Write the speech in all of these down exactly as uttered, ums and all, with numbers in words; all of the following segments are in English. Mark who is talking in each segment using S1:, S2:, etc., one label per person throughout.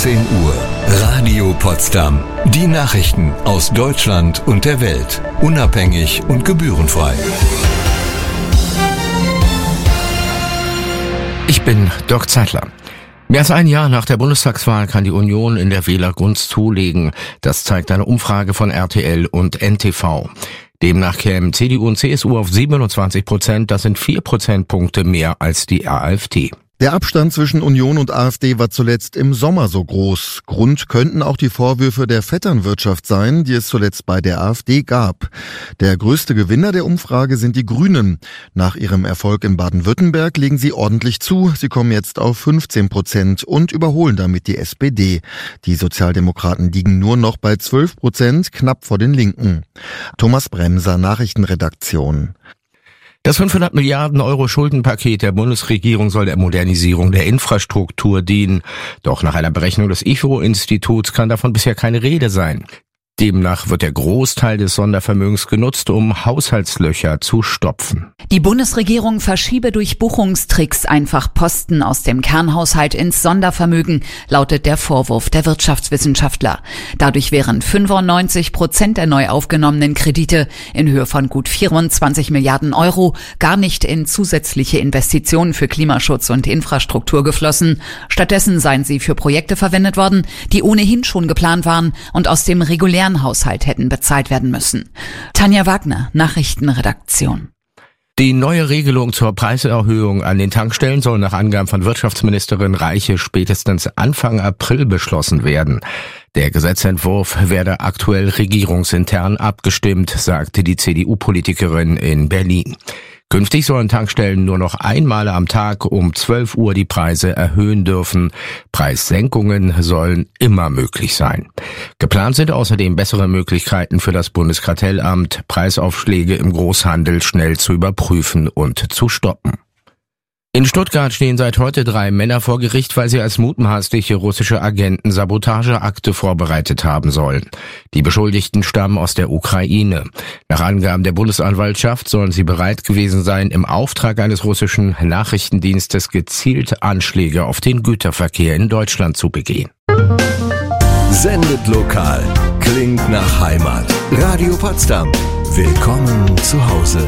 S1: achtzehn Uhr. Radio Potsdam. Die Nachrichten aus Deutschland und der Welt. Unabhängig und gebührenfrei.
S2: Ich bin Dirk Zeitler. Mehr als ein Jahr nach der Bundestagswahl kann die Union in der Wählergunst zulegen. Das zeigt eine Umfrage von R T L und N T V. Demnach kämen C D U und C S U auf siebenundzwanzig Prozent. Das sind vier Prozentpunkte mehr als die AfD.
S3: Der Abstand zwischen Union und AfD war zuletzt im Sommer so groß. Grund könnten auch die Vorwürfe der Vetternwirtschaft sein, die es zuletzt bei der AfD gab. Der größte Gewinner der Umfrage sind die Grünen. Nach ihrem Erfolg in Baden-Württemberg legen sie ordentlich zu. Sie kommen jetzt auf fünfzehn Prozent und überholen damit die S P D. Die Sozialdemokraten liegen nur noch bei zwölf Prozent, knapp vor den Linken. Thomas Bremser, Nachrichtenredaktion.
S2: Das fünfhundert Milliarden Euro Schuldenpaket der Bundesregierung soll der Modernisierung der Infrastruktur dienen. Doch nach einer Berechnung des I F O-Instituts kann davon bisher keine Rede sein. Demnach wird der Großteil des Sondervermögens genutzt, um Haushaltslöcher zu stopfen.
S4: Die Bundesregierung verschiebe durch Buchungstricks einfach Posten aus dem Kernhaushalt ins Sondervermögen, lautet der Vorwurf der Wirtschaftswissenschaftler. Dadurch wären fünfundneunzig Prozent der neu aufgenommenen Kredite in Höhe von gut vierundzwanzig Milliarden Euro gar nicht in zusätzliche Investitionen für Klimaschutz und Infrastruktur geflossen. Stattdessen seien sie für Projekte verwendet worden, die ohnehin schon geplant waren und aus dem regulären Haushalt hätten bezahlt werden müssen. Tanja Wagner, Nachrichtenredaktion.
S2: Die neue Regelung zur Preiserhöhung an den Tankstellen soll nach Angaben von Wirtschaftsministerin Reiche spätestens Anfang April beschlossen werden. Der Gesetzentwurf werde aktuell regierungsintern abgestimmt, sagte die C D U-Politikerin in Berlin. Künftig sollen Tankstellen nur noch einmal am Tag um zwölf Uhr die Preise erhöhen dürfen. Preissenkungen sollen immer möglich sein. Geplant sind außerdem bessere Möglichkeiten für das Bundeskartellamt, Preisaufschläge im Großhandel schnell zu überprüfen und zu stoppen. In Stuttgart stehen seit heute drei Männer vor Gericht, weil sie als mutmaßliche russische Agenten Sabotageakte vorbereitet haben sollen. Die Beschuldigten stammen aus der Ukraine. Nach Angaben der Bundesanwaltschaft sollen sie bereit gewesen sein, im Auftrag eines russischen Nachrichtendienstes gezielt Anschläge auf den Güterverkehr in Deutschland zu begehen.
S1: Sendet lokal. Klingt nach Heimat. Radio Potsdam. Willkommen zu Hause.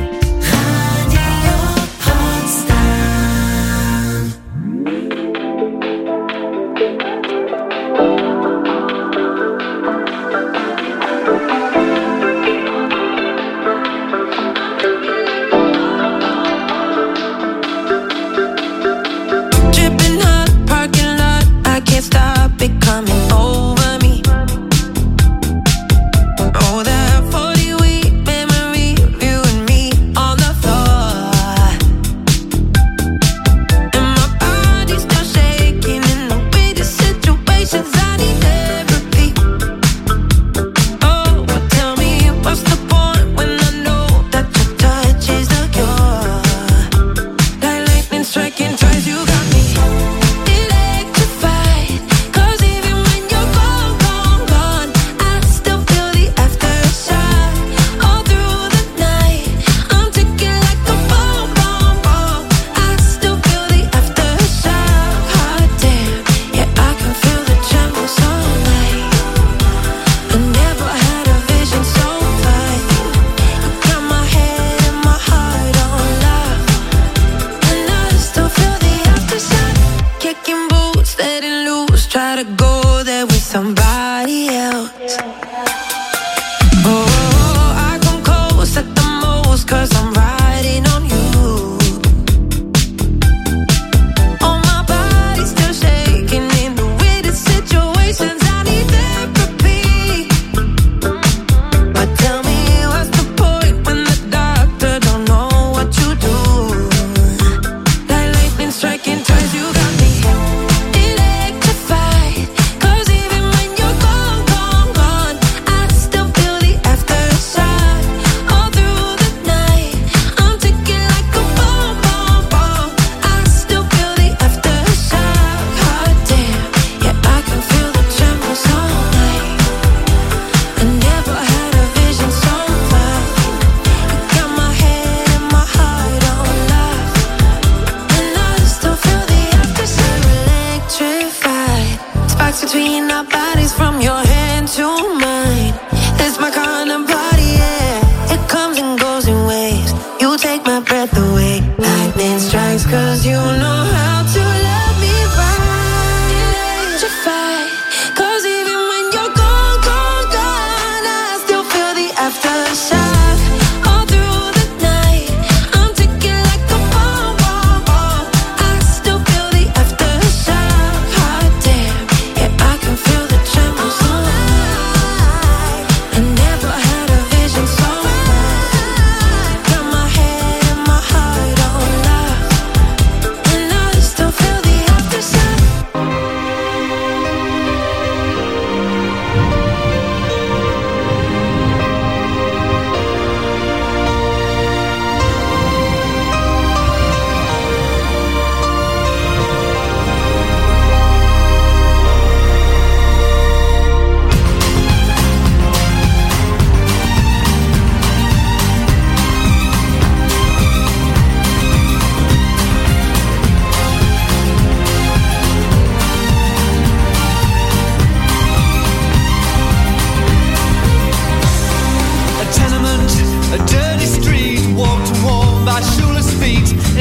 S5: Cause even when you're gone, gone, gone,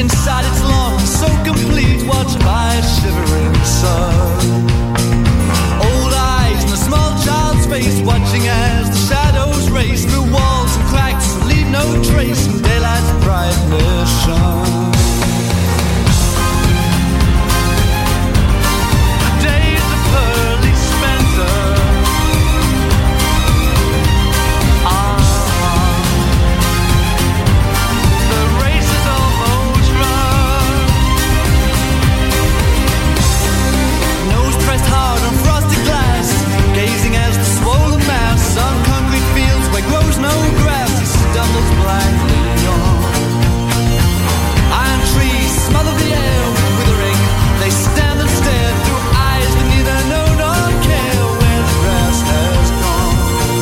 S5: inside its long, so complete, watched by a shivering sun. Old eyes in a small child's face, watching as the shadows race through walls and cracks, leave no trace in daylight's brightness shone. Days of pearly splendor. Ah, the race is almost run. Nose pressed hard on frosted glass, gazing as the swollen mass on concrete fields where grows no grass, he stumbles blindly on. Iron trees smother the air with withering, they stand and stare through eyes that neither know nor care where the grass has gone.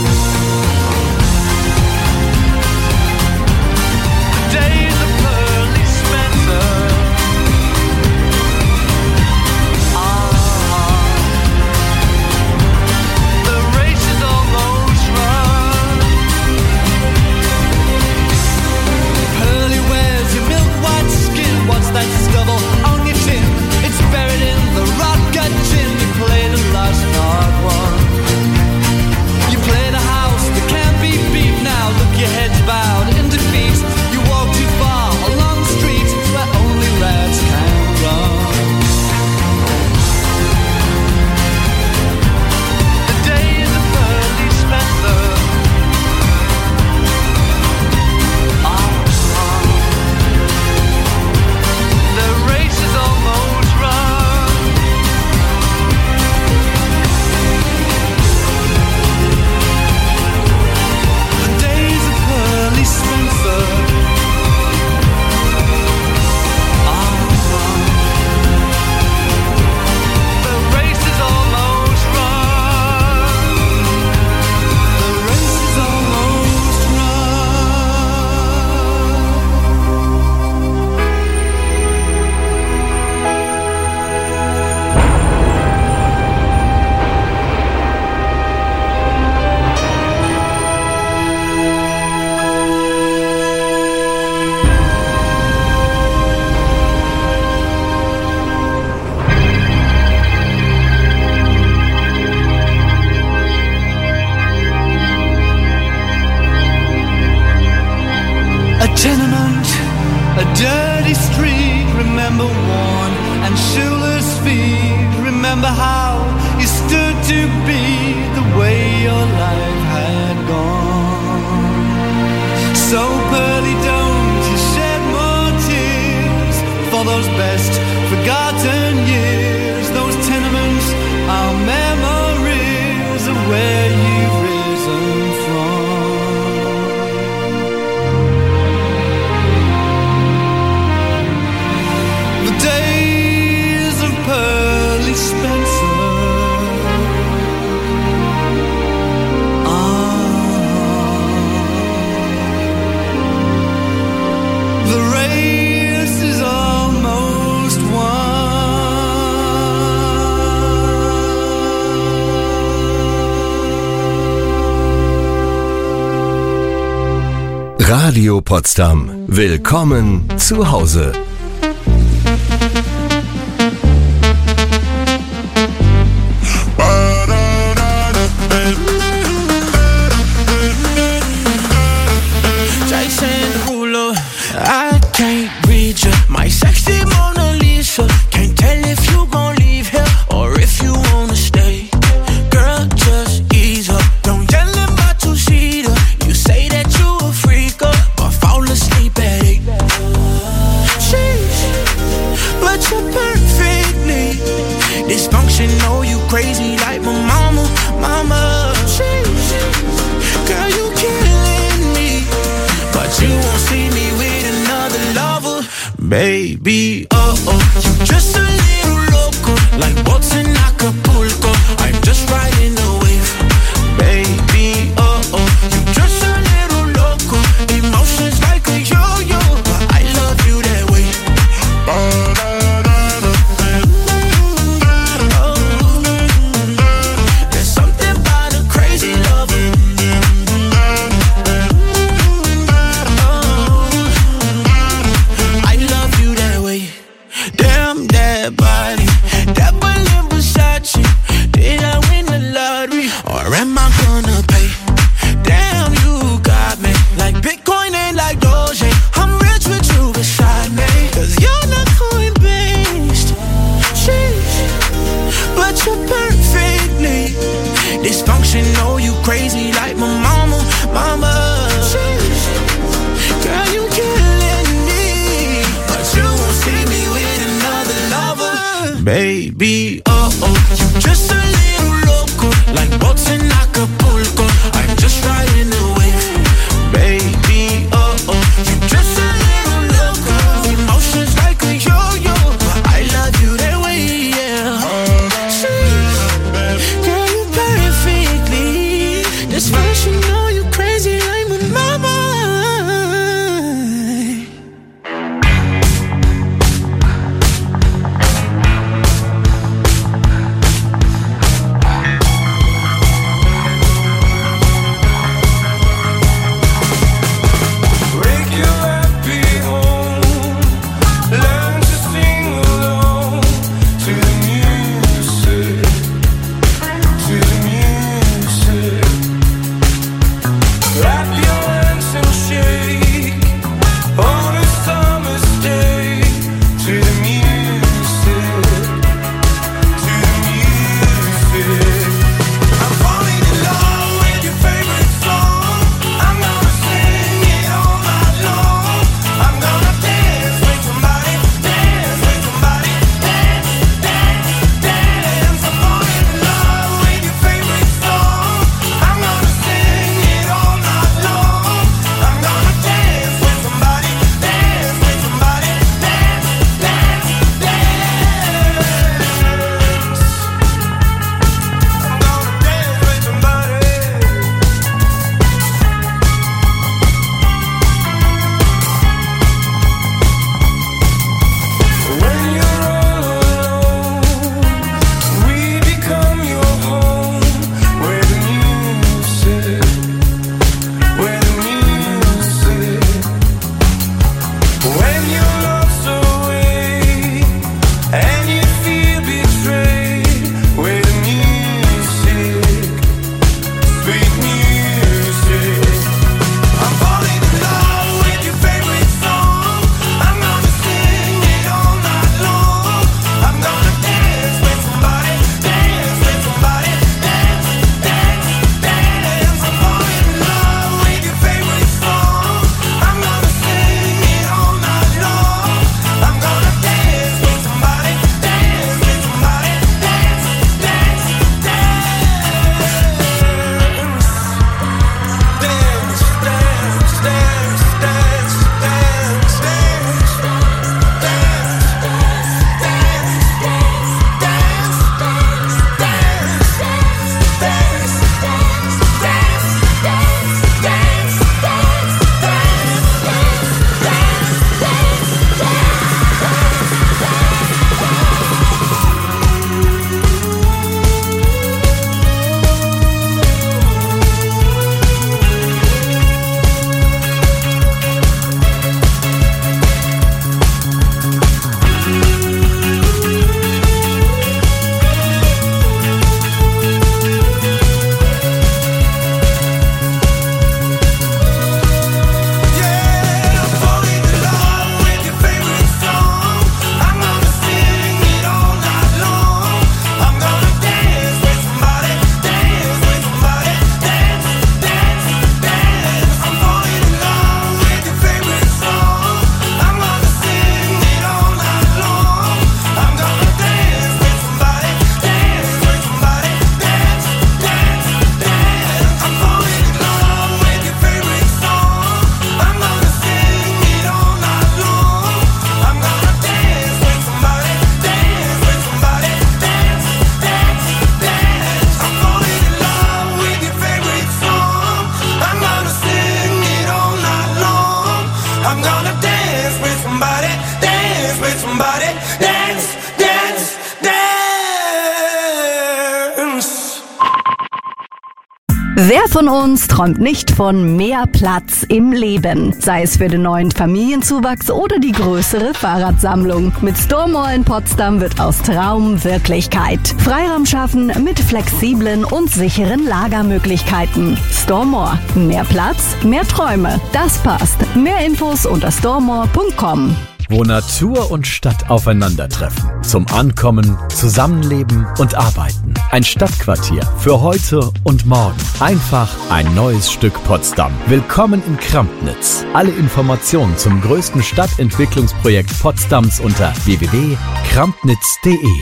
S5: The days of pearly splendor. Ah, the race is almost run. Pearly wears your milk white skin. What's that stubble on your chin? It's buried in the rot gut chin. You played and lost, not won. You played a house that can't be beat now. Look, your head's bowed in defeat. You walk too far along the street where only rats can run. The days of pearly splendor. Ah, the race is almost run. The days of pearly splendor. Ah, the race is almost run. The race is almost a tenement, a dirty street. Remember worn and shoeless feet. Remember how you stood to be the way your life had gone. So pearly, don't you shed more tears for those best forgotten years. Those tenements are memories of where you've risen from. The days of Pearly Spencer. Ah, the race is almost won.
S1: Radio Potsdam. Willkommen zu Hause.
S6: Jason Derulo, I can't read you. My sexy Mona Lisa. Can't tell if you gon' leave here or if you wanna stay. Girl, just ease up. Don't yell about two-seater. You say that you a freaker, but fall asleep at eight. Sheesh, but you're perfectly dysfunctional. You crazy like my mama, mama. Sheesh, girl, you killing me, but you won't see me with another lover, baby. Oh oh, you just a little loco, like boats in Acapulco. I'm just riding the wave, baby. Oh oh, you just a little loco, emotions like a yo-yo, but I love you that way. Oh, there's something about a crazy lover. Oh, I love you that Or am I gonna pay? Damn, you got me like Bitcoin ain't like Doge. I'm rich with you beside me, cause you're not coin-based. Sheesh, but you're perfectly dysfunctional. You crazy like my mama, mama. Sheesh, girl, you killing me, but you won't see me with another lover. Baby, oh oh, you just a little loco, like boats in Acapulco. I'm just riding the wave. Baby, oh oh, you just a little loco. Emotions like a yo-yo, but I love you that way, yeah. Sheesh, girl, you perfectly dysfunctional. You crazy like my mama.
S7: Wer von uns träumt nicht von mehr Platz im Leben? Sei es für den neuen Familienzuwachs oder die größere Fahrradsammlung. Mit Stormore in Potsdam wird aus Traum Wirklichkeit. Freiraum schaffen mit flexiblen und sicheren Lagermöglichkeiten. Stormore. Mehr Platz, mehr Träume. Das passt. Mehr Infos unter stormore punkt com.
S8: Wo Natur und Stadt aufeinandertreffen. Zum Ankommen, Zusammenleben und Arbeiten. Ein Stadtquartier für heute und morgen. Einfach ein neues Stück Potsdam. Willkommen in Krampnitz. Alle Informationen zum größten Stadtentwicklungsprojekt Potsdams unter w w w punkt krampnitz punkt de.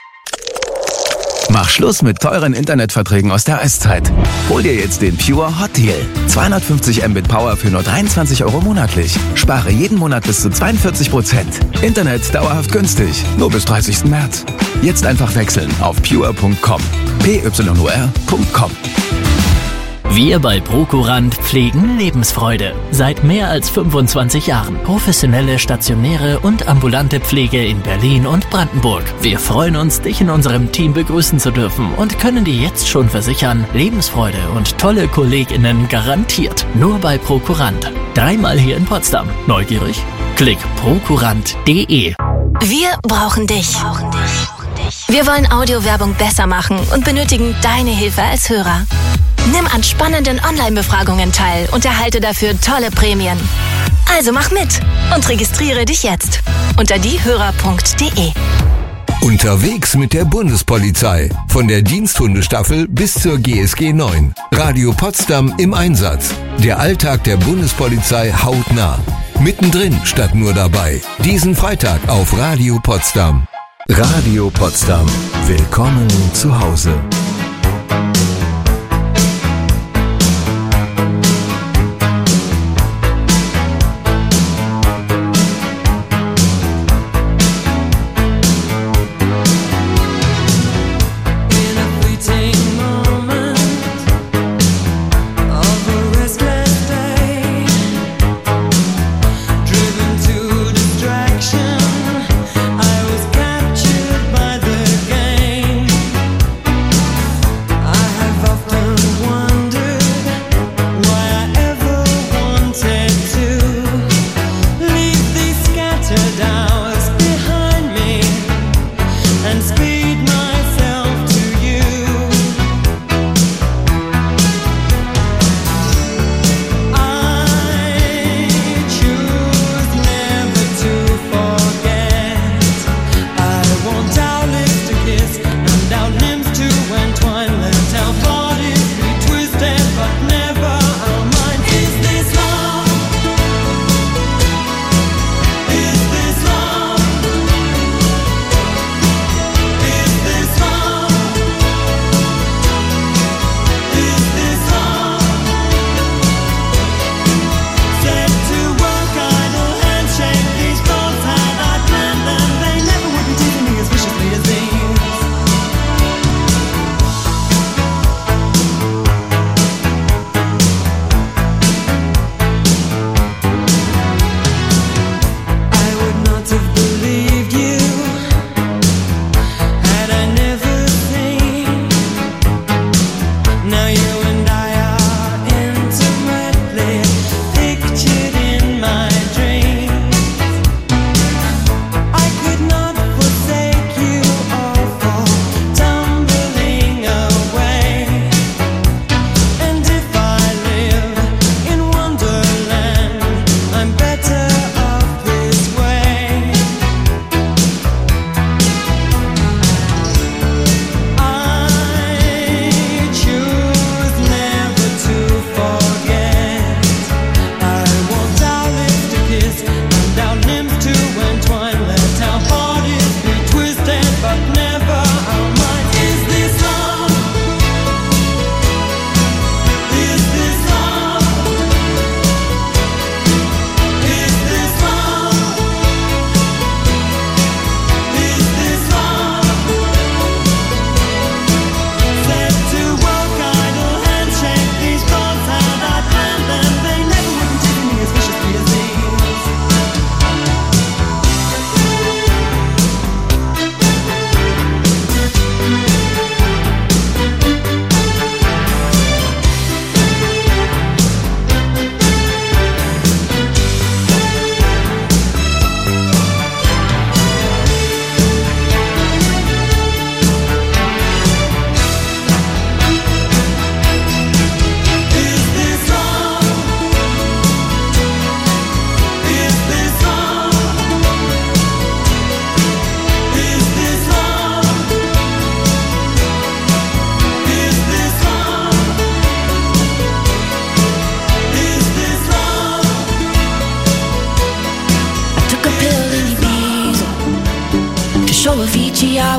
S9: Mach Schluss mit teuren Internetverträgen aus der Eiszeit. Hol dir jetzt den Pure Hot Deal. zweihundertfünfzig Mbit Power für nur dreiundzwanzig Euro monatlich. Spare jeden Monat bis zu zweiundvierzig Prozent. Internet dauerhaft günstig. Nur bis dreißigsten März. Jetzt einfach wechseln auf pure punkt com. p y u r punkt com.
S10: Wir bei Prokurant pflegen Lebensfreude. Seit mehr als fünfundzwanzig Jahren. Professionelle, stationäre und ambulante Pflege in Berlin und Brandenburg. Wir freuen uns, dich in unserem Team begrüßen zu dürfen und können dir jetzt schon versichern, Lebensfreude und tolle KollegInnen garantiert. Nur bei Prokurant. Dreimal hier in Potsdam. Neugierig? Klick prokurant punkt de.
S11: Wir brauchen dich. Wir wollen Audiowerbung besser machen und benötigen deine Hilfe als Hörer. Nimm an spannenden Online-Befragungen teil und erhalte dafür tolle Prämien. Also mach mit und registriere dich jetzt unter diehörer punkt de.
S1: Unterwegs mit der Bundespolizei. Von der Diensthundestaffel bis zur G S G neun. Radio Potsdam im Einsatz. Der Alltag der Bundespolizei hautnah. Mittendrin statt nur dabei. Diesen Freitag auf Radio Potsdam. Radio Potsdam. Willkommen zu Hause.
S5: I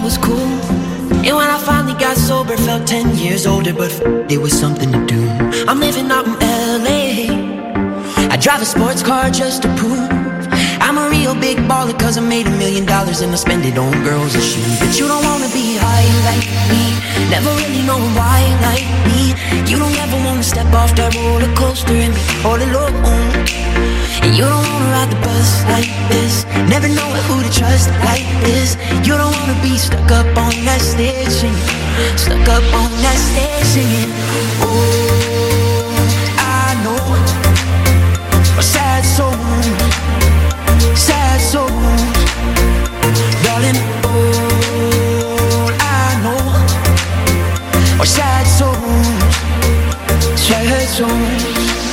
S6: was cool. And when I finally got sober, felt ten years older, but f- it was something to do. I'm living out in L A. I drive a sports car just to prove I'm a real big baller, cause I made a million dollars and I spend it on girls and shoes. But you don't wanna be high like me, never really know why like me. You don't ever wanna step off that roller coaster and be all alone. And you don't wanna ride the bus like this, never know who to trust like this. You don't wanna be stuck up on that stage singing, stuck up on that stage singing. Oh, I know a sad soul, sad soul, darling. All I know are sad souls, sad souls.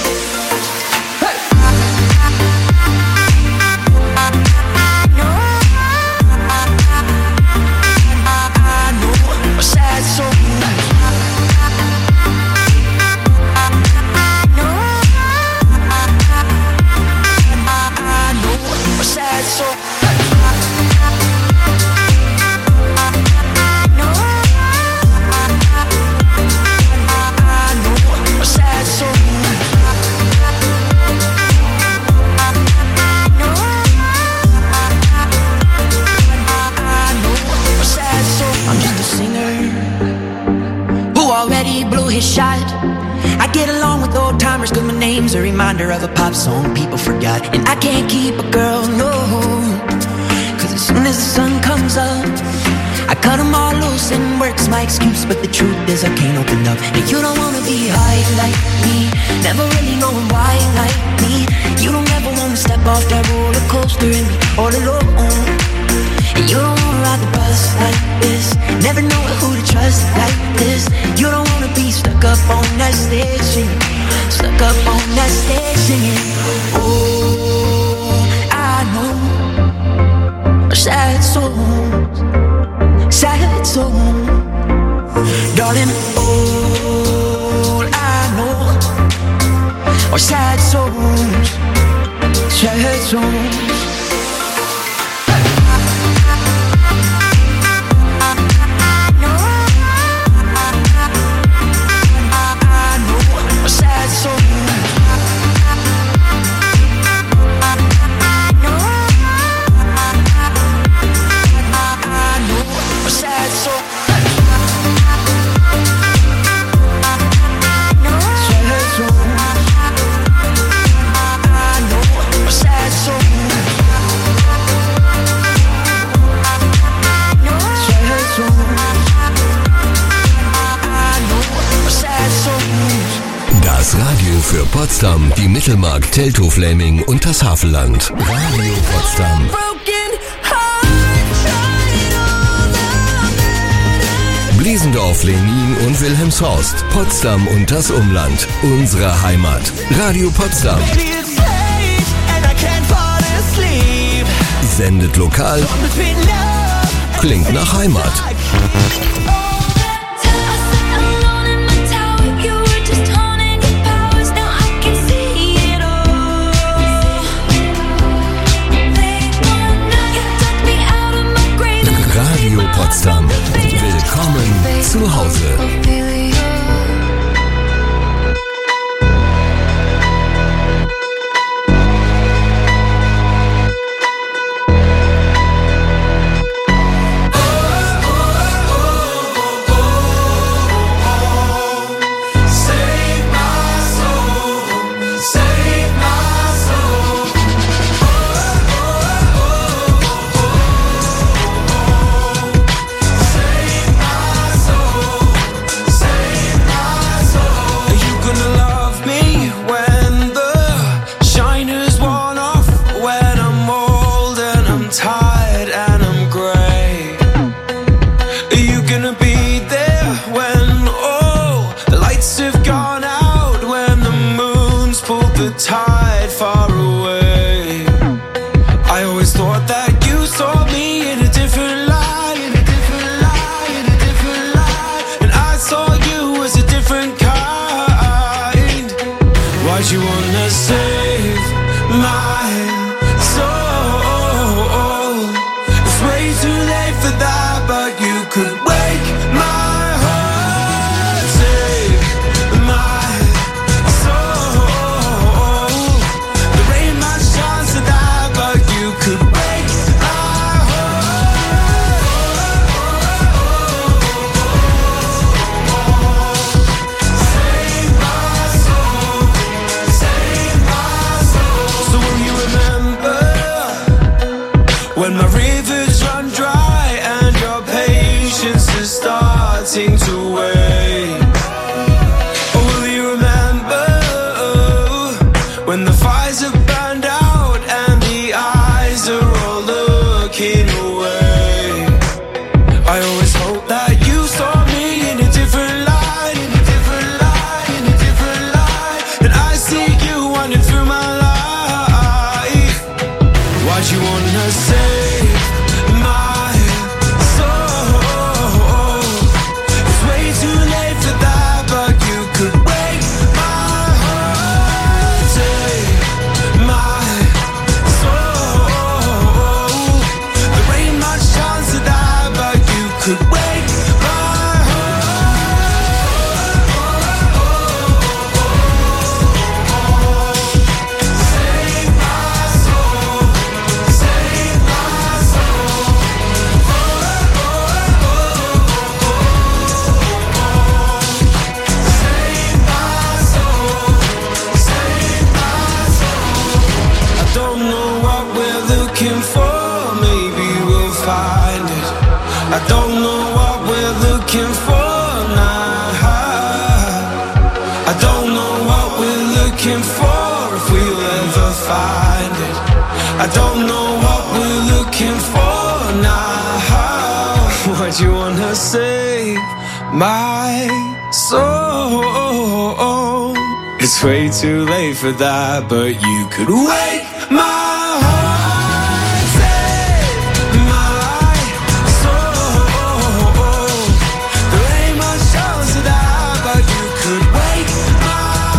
S6: A reminder of a pop song people forgot. And I can't keep a girl, no, cause as soon as the sun comes up I cut them all loose and work's my excuse. But the truth is I can't open up. And you don't wanna be high like me, never really knowing why like me. You don't ever wanna step off that roller coaster and be all alone. And you don't wanna ride the bus like this, never know who to trust like this. You don't wanna be stuck up on that stage singing, stuck up on that stage singing. Oh, I know sad souls, sad souls, darling. All I know are sad souls, sad souls.
S1: Radio für Potsdam, die Mittelmark, Teltow-Fläming und das Havelland. Radio Potsdam. Bliesendorf, Lenin und Wilhelmshorst. Potsdam und das Umland. Unsere Heimat. Radio Potsdam. Sendet lokal. Klingt nach Heimat. Radio Potsdam. Willkommen zu Hause.
S6: But you I don't know what we're looking for now. I don't know what we're looking for, if we'll ever find it. I don't know what we're looking for now. What you wanna save my soul? It's way too late for that, but you could wake my heart, save my soul. There ain't much chance of that, but you could wake my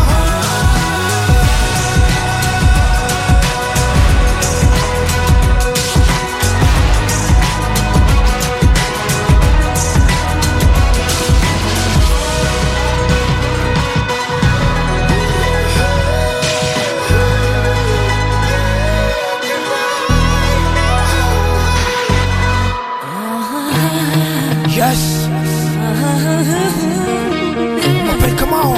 S6: yes. M'appelle comment?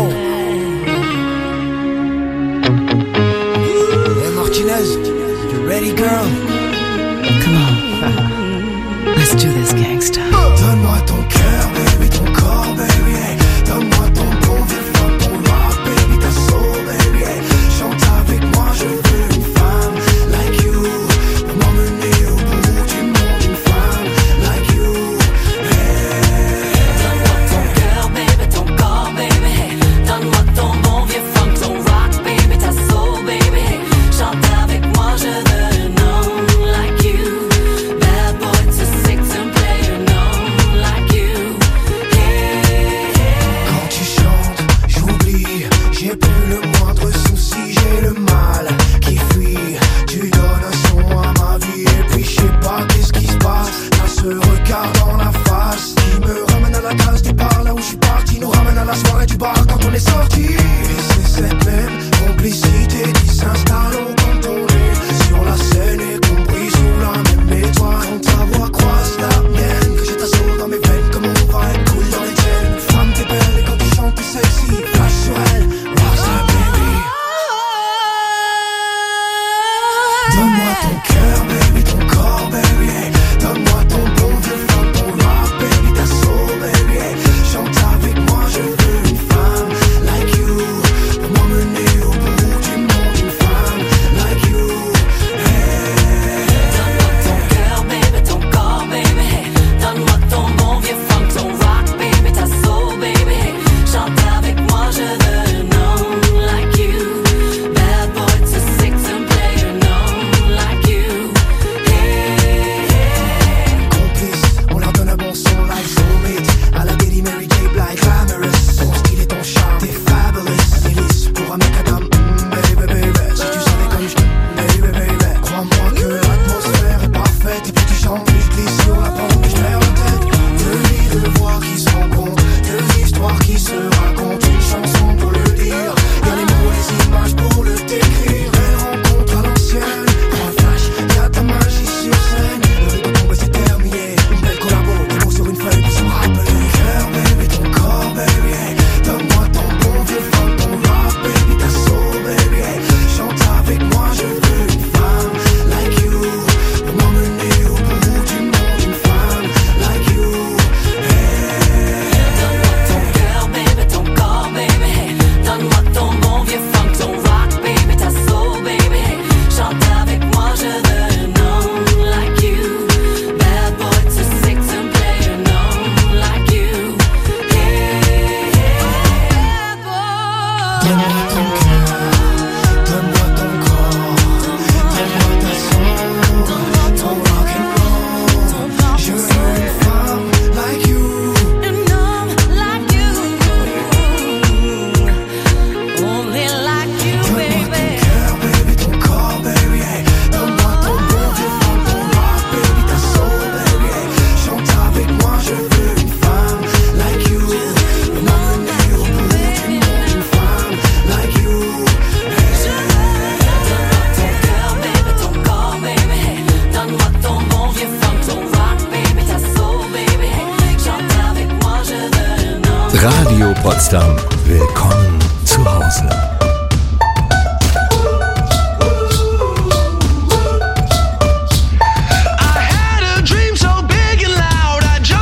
S6: Hey Martinez, you ready, girl?
S4: Come on. Let's do this, gangsta.
S6: Donne-moi ton cœur, baby, ton corps, baby, hey. Donne-moi ton bon vieux funk, ton rock, baby, ta soul, baby, hey. Chante avec moi, je veux une femme like you, pour m'emmener au bout du monde, une femme like you.
S1: Radio Potsdam. Willkommen zu Hause.
S6: I had a dream so big and loud, I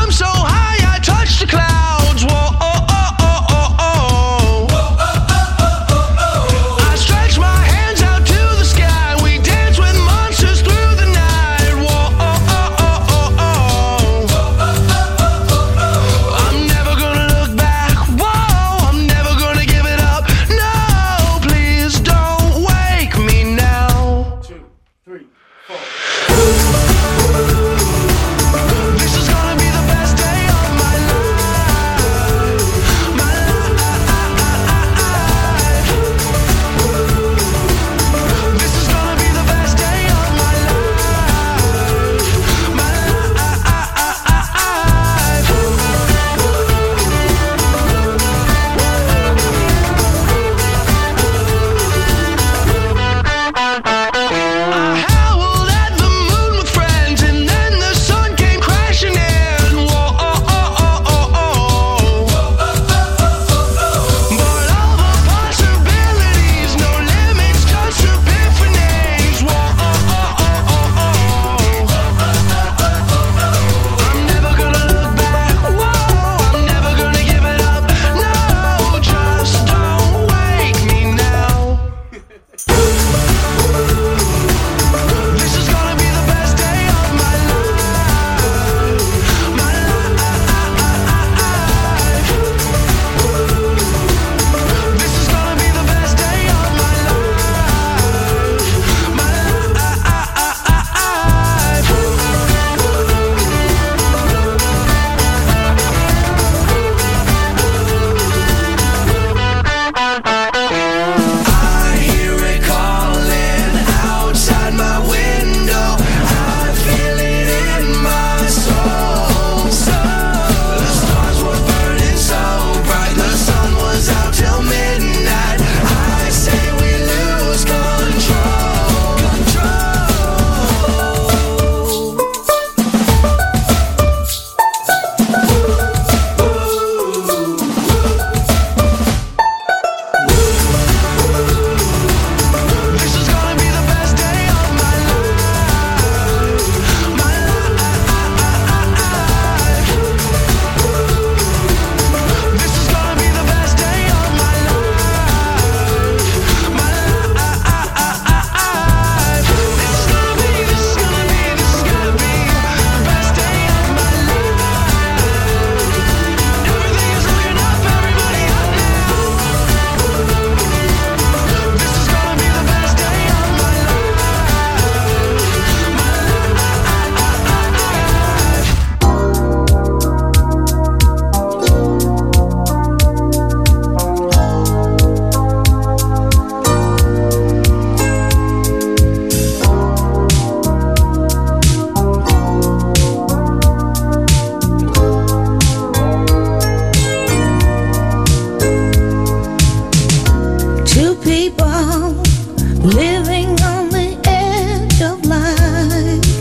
S12: living on the edge of life.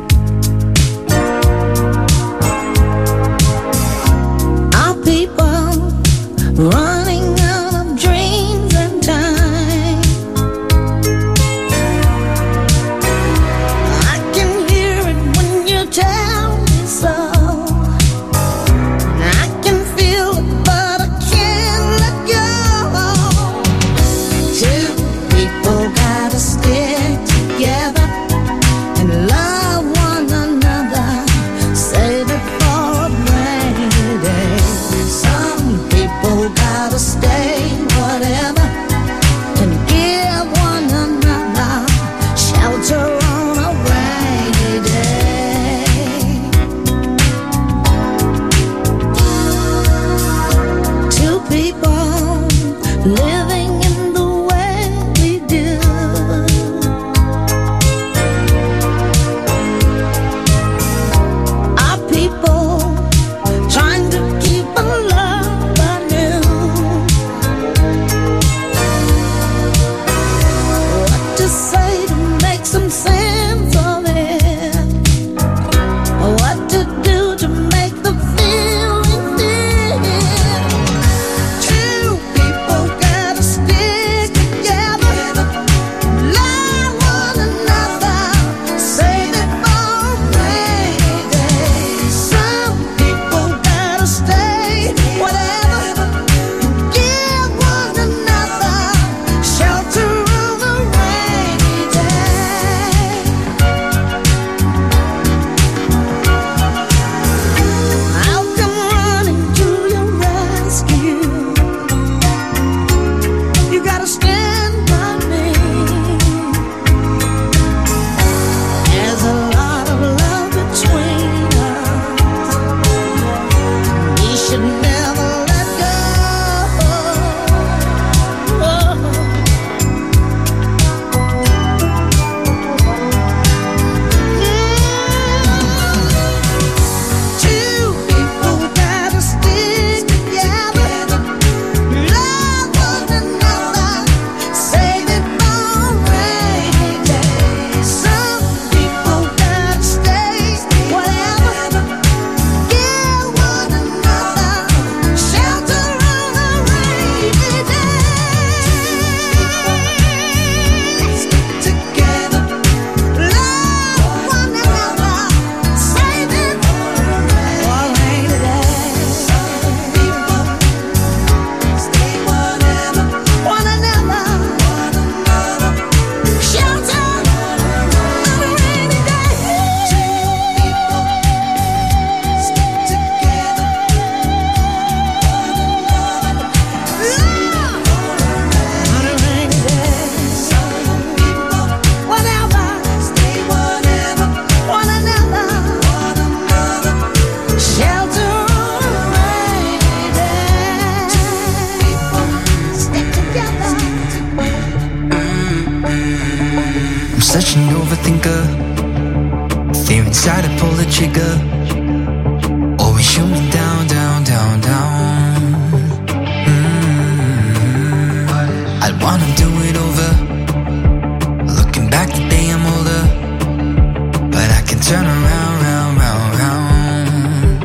S12: Our people running out of dreams and time. I can hear it when you tell me so. I can feel it, but I can't let go. Two people gotta stick together and love one another. Save it for a rainy day. Some people gotta stay whatever and give one another shelter on a rainy day. Two people living in the way we do. Our people trying to keep a love anew. What to say to make some sense of it? What to do to make the feeling fit? Two people gotta stick together, love one another, save it for a rainy day. Some people gotta stay whatever, give one another shelter on a rainy day. I'll come running to your rescue. You gotta stand by me. There's a lot of love between us. We should never let go. Two people gotta stick together, love one another, save it for a rainy day. Some people gotta stay whatever, give one another shelter on a rainy day. Stick together, love one another, save it for a rainy day. Some people stay whatever, one another, shelter on a rainy day. Two people stick together, one another, love on a rainy day. Some people whatever, stay whatever, one another, shelter on a rainy day. Two people stick together.
S13: I'm such an overthinker. Fear inside, I pull the trigger. Always shoot me down, down, down, down. Mm. I wanna do it over. Looking back the day I'm older, but I can turn around, round, round, round.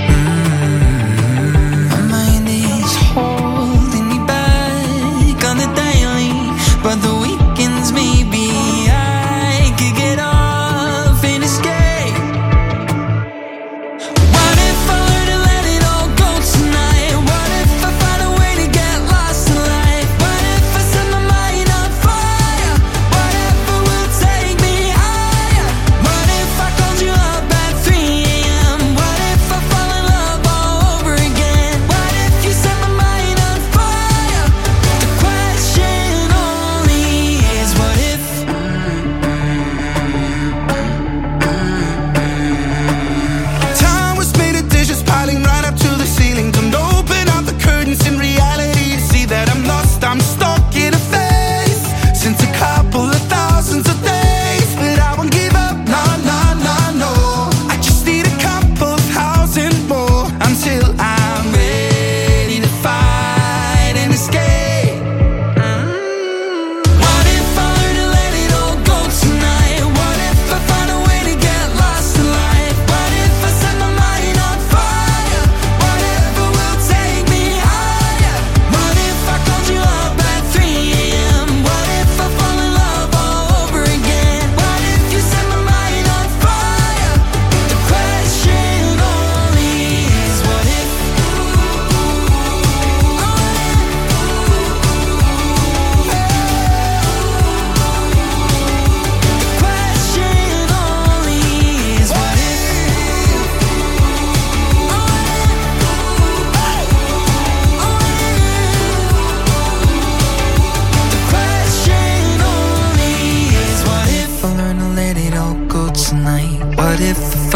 S13: Mm. My mind is holding me back on the daily, but the weekends maybe I could get off and escape. What if I learn to let it all go tonight? What if I find a way to get lost in life? What if I set my mind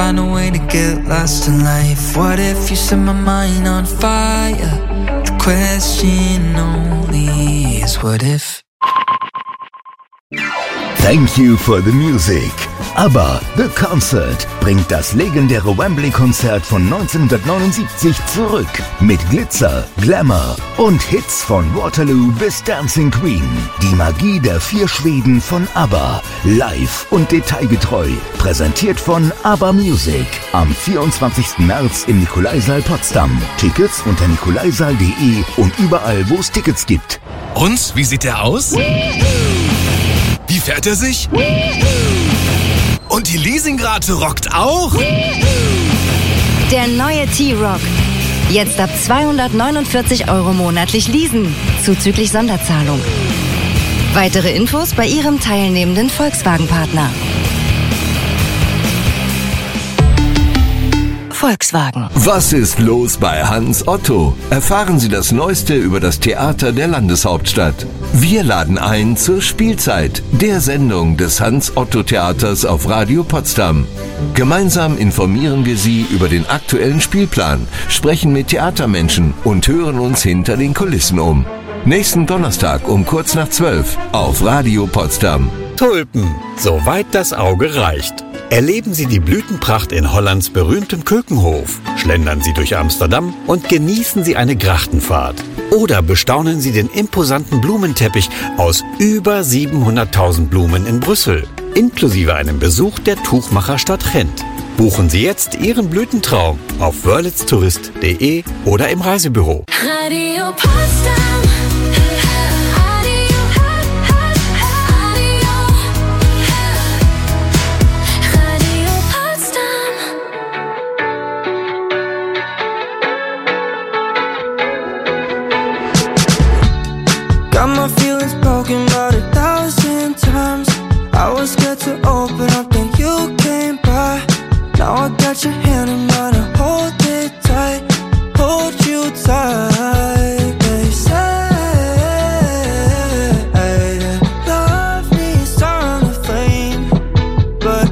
S13: find a way to get lost in life. What if you set my mind on fire? The question only is what if.
S14: Thank you for the music. ABBA, The Concert, bringt das legendäre Wembley-Konzert von neunzehnhundertneunundsiebzig zurück. Mit Glitzer, Glamour und Hits von Waterloo bis Dancing Queen. Die Magie der vier Schweden von ABBA. Live und detailgetreu. Präsentiert von ABBA Music. Am vierundzwanzigsten März im Nikolaisaal Potsdam. Tickets unter nikolaisaal punkt de und überall, wo es Tickets gibt.
S15: Und, wie sieht der aus? Wie fährt er sich? Und die Leasingrate rockt auch?
S16: Der neue T-Roc. Jetzt ab zweihundertneunundvierzig Euro monatlich leasen, zuzüglich Sonderzahlung. Weitere Infos bei Ihrem teilnehmenden Volkswagen-Partner. Volkswagen.
S1: Was ist los bei Hans Otto? Erfahren Sie das Neueste über das Theater der Landeshauptstadt. Wir laden ein zur Spielzeit, der Sendung des Hans-Otto-Theaters auf Radio Potsdam. Gemeinsam informieren wir Sie über den aktuellen Spielplan, sprechen mit Theatermenschen und hören uns hinter den Kulissen um. Nächsten Donnerstag um kurz nach zwölf auf Radio Potsdam.
S17: Tulpen, soweit das Auge reicht. Erleben Sie die Blütenpracht in Hollands berühmtem Kökenhof. Schlendern Sie durch Amsterdam und genießen Sie eine Grachtenfahrt. Oder bestaunen Sie den imposanten Blumenteppich aus über siebenhunderttausend Blumen in Brüssel, inklusive einem Besuch der Tuchmacherstadt Gent. Buchen Sie jetzt Ihren Blütentraum auf wörlitztourist punkt de oder im Reisebüro.
S18: Radio Potsdam.
S13: Got my feelings broken about a thousand times. I was scared to open up, then you came by. Now I got your hand in mine, I hold it tight, hold you tight. They say that love needs on the flame, but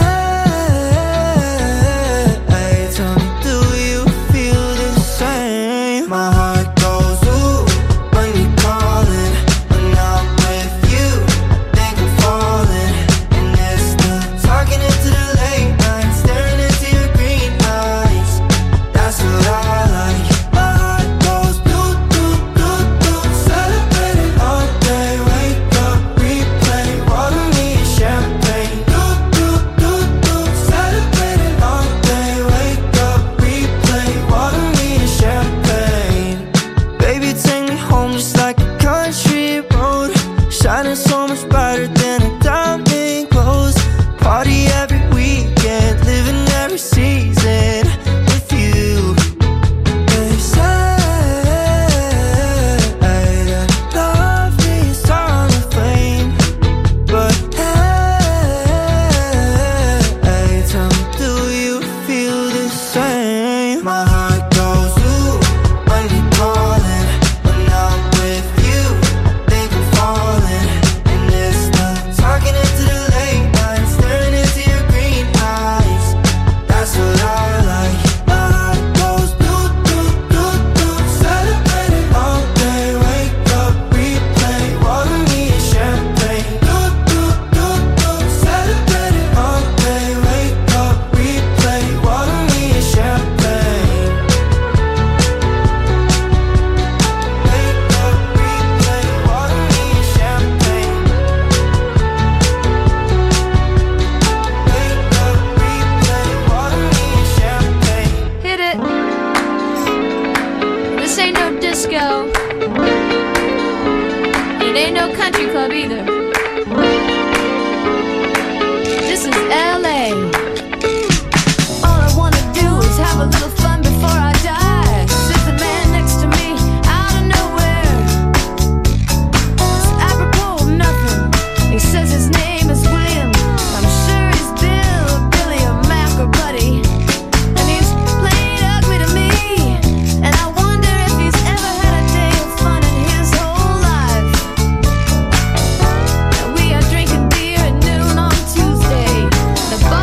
S13: hey, tell me, do you feel the same? My heart goes ooh when you call it. When I'm with you, think I'm falling. And it's the talking into the late night, staring into your green eyes. That's what I like. My heart goes do do do do, celebrating all day. Wake up, replay, water me and champagne. Do do do do, celebrating all day. Wake up, replay, water me and champagne. Baby, take me home just like a country road, shining so much brighter than a diamond glows. Party every weekend, living every season with you. They say that love needs on the flame, but hey, tell me, do you feel the same? My heart goes ooh when you call it. When I'm with you, think I'm falling. And it's the talking into the late night, staring into your green eyes. That's what I like. My heart goes do do do do, celebrating all day. Wake up, replay, water me and champagne. Do do do do, celebrating all day. Wake up, replay, water me and champagne. Wake up, replay, water me and champagne. Wake up, replay, water me and champagne.
S18: Hit it. This ain't no disco. It ain't no country club either. This is L A. All I wanna do is have a little fun before I die. Sits a man next to me out of nowhere. It's apropos of nothing. He says his name is William. I'm sure he's Bill or Billy or Mac or Buddy. And he's played ugly to me. And I wonder if he's ever had a day of fun in his whole life. And we are drinking beer at noon on Tuesday. The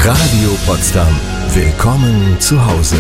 S1: Radio Potsdam. Willkommen zu Hause.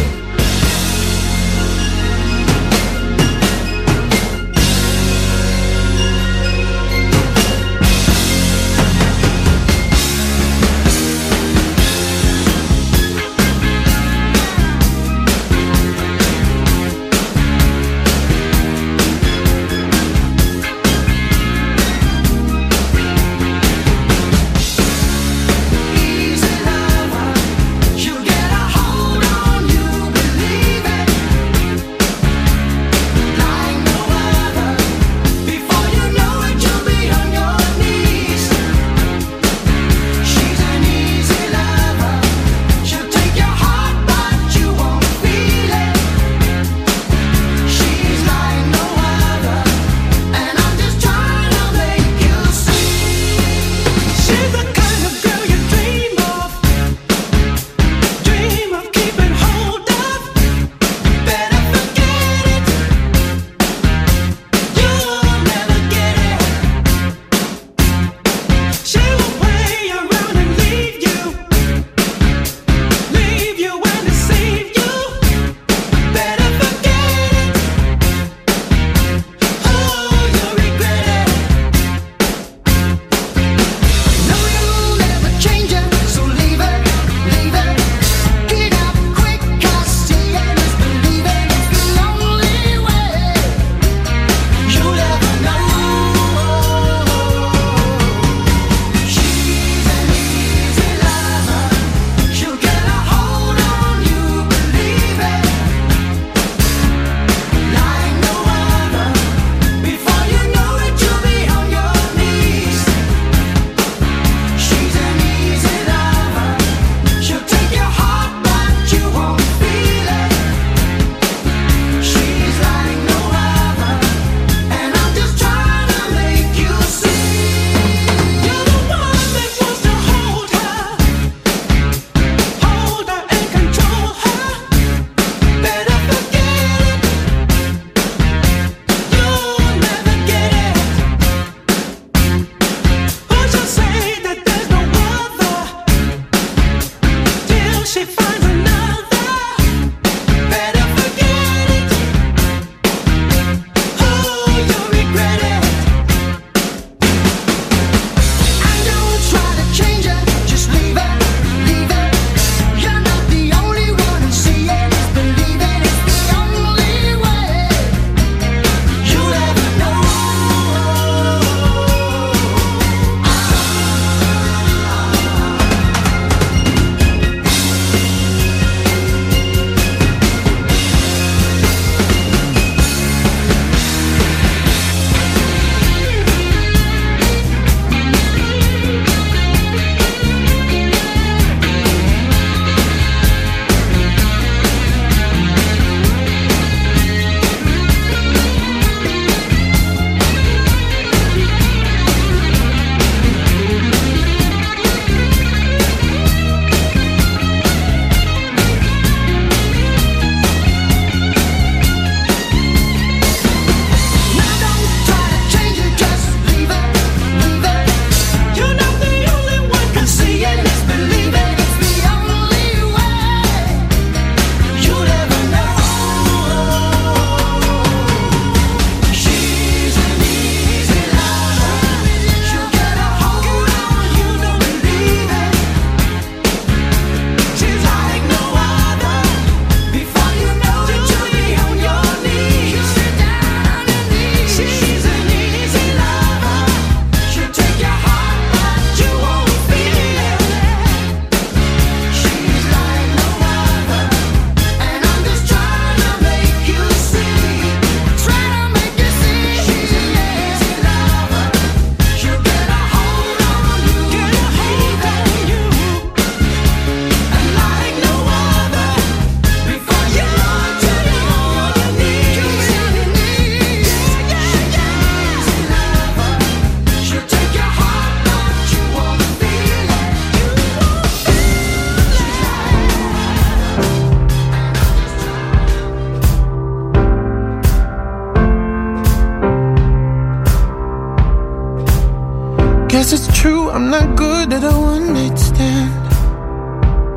S6: Guess it's true, I'm not good at a one night stand.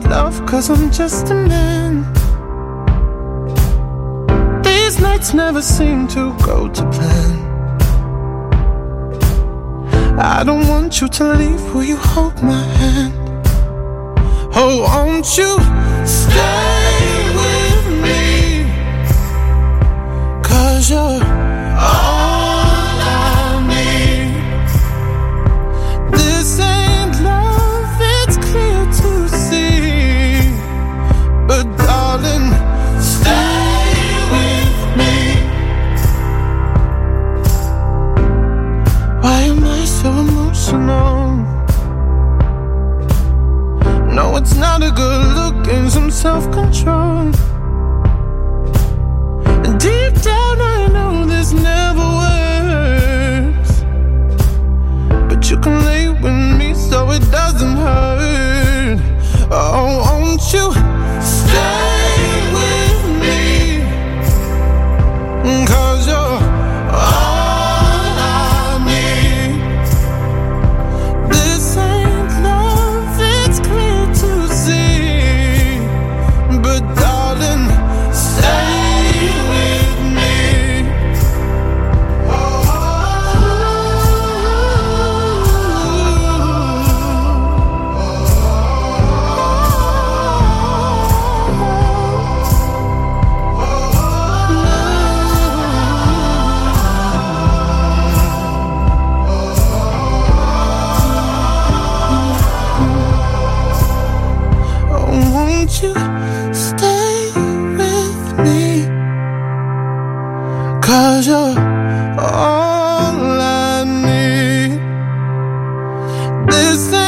S19: love, cause I'm just a man. These nights never seem to go to plan. I don't want you to leave, will you hold my hand? Oh, won't you stay with me? Cause you're all I need. This ain't love, it's clear to see. But darling, stay with me. Why am I so emotional? No, it's not a good look and some self-control. And deep down I know this never works, but you can lay with me so it doesn't hurt. Oh, won't you stay with me? Cause you're all I need. This ain't love, it's clear to see. But darling, stay with me. Oh, won't you stay with me? Cause you're all I need. This